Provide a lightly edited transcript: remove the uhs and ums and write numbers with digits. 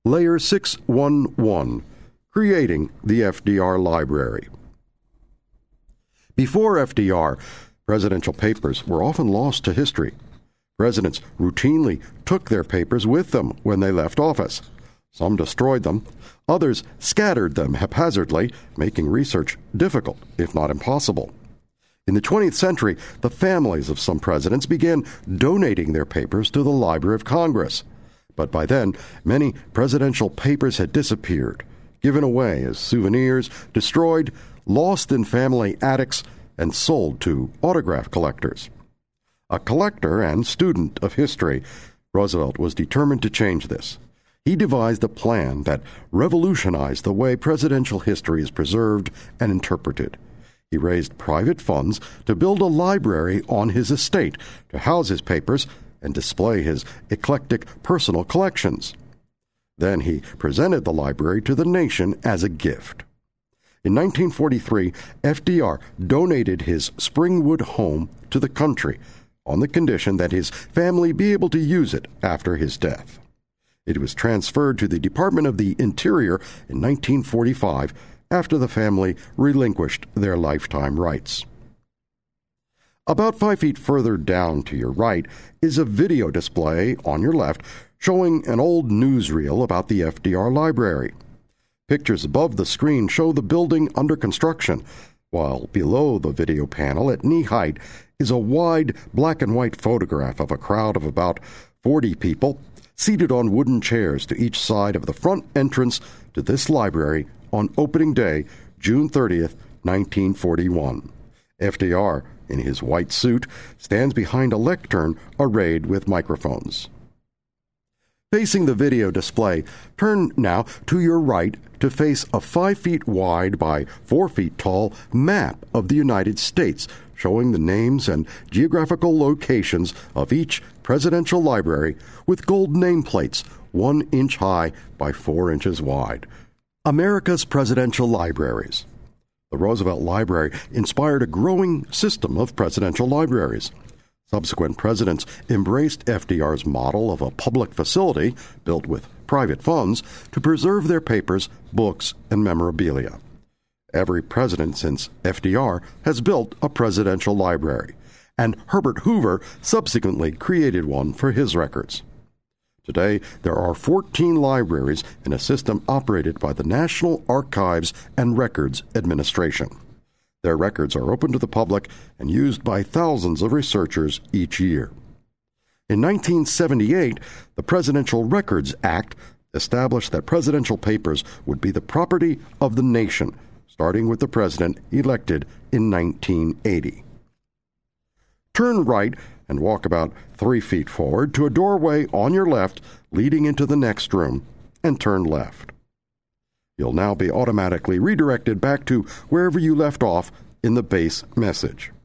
Layer 611, Creating the FDR Library. Before FDR, presidential papers were often lost to history. Presidents routinely took their papers with them when they left office. Some destroyed them. Others scattered them haphazardly, making research difficult, if not impossible. In the 20th century, the families of some presidents began donating their papers to the Library of Congress. But by then, many presidential papers had disappeared, given away as souvenirs, destroyed, lost in family attics, and sold to autograph collectors. A collector and student of history, Roosevelt was determined to change this. He devised a plan that revolutionized the way presidential history is preserved and interpreted. He raised private funds to build a library on his estate to house his papers and display his eclectic personal collections. Then he presented the library to the nation as a gift. In 1943, FDR donated his Springwood home to the country on the condition that his family be able to use it after his death. It was transferred to the Department of the Interior in 1945 after the family relinquished their lifetime rights. About 5 feet further down to your right is a video display on your left showing an old newsreel about the FDR Library. Pictures above the screen show the building under construction, while below the video panel at knee height is a wide black and white photograph of a crowd of about 40 people seated on wooden chairs to each side of the front entrance to this library on opening day, June 30th, 1941. FDR, in his white suit, stands behind a lectern arrayed with microphones. Facing the video display, turn now to your right to face a 5 feet wide by 4 feet tall map of the United States showing the names and geographical locations of each presidential library with gold nameplates 1 inch high by 4 inches wide. America's Presidential Libraries. The Roosevelt Library inspired a growing system of presidential libraries. Subsequent presidents embraced FDR's model of a public facility built with private funds to preserve their papers, books, and memorabilia. Every president since FDR has built a presidential library, and Herbert Hoover subsequently created one for his records. Today, there are 14 libraries in a system operated by the National Archives and Records Administration. Their records are open to the public and used by thousands of researchers each year. In 1978, the Presidential Records Act established that presidential papers would be the property of the nation, starting with the president elected in 1980. Turn right and walk about 3 feet forward to a doorway on your left leading into the next room, and turn left. You'll now be automatically redirected back to wherever you left off in the base message.